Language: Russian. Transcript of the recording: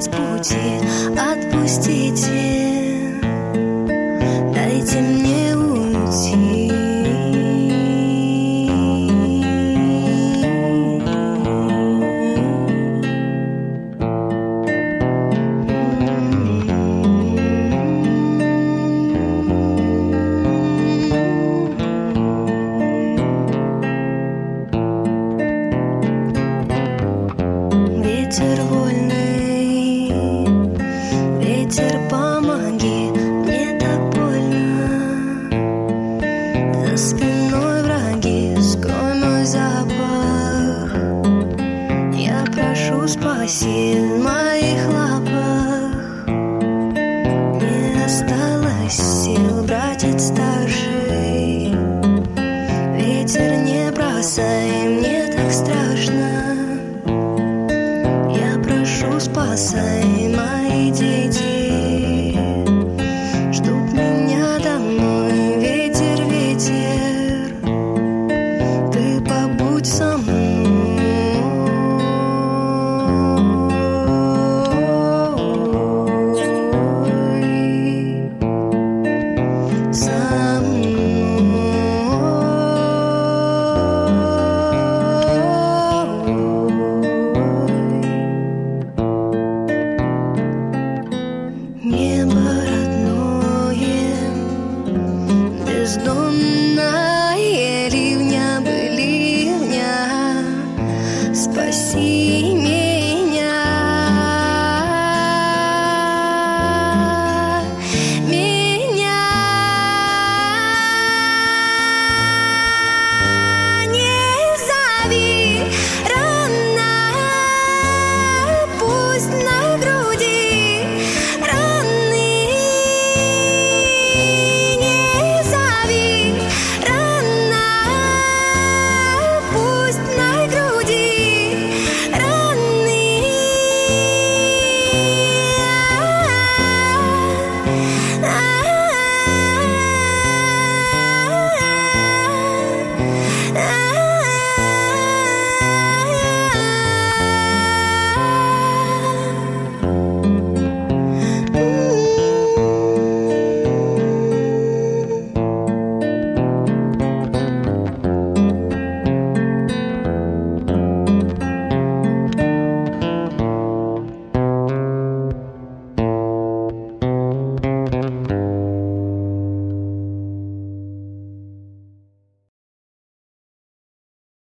с пути, отпустите, дайте мне уйти. Ветер вольный, ветер, помоги, мне так больно. За спиной враги, скрой мой запах. Я прошу, спаси в моих лапах. Не осталось сил, братец старший. Ветер, не бросай, мне так страшно. Спасай, мои дети, ждут меня домой. Ветер, ветер, ты побудь со мной, со мной. Небо родное, бездонное, ливня бы ливня, спаси меня.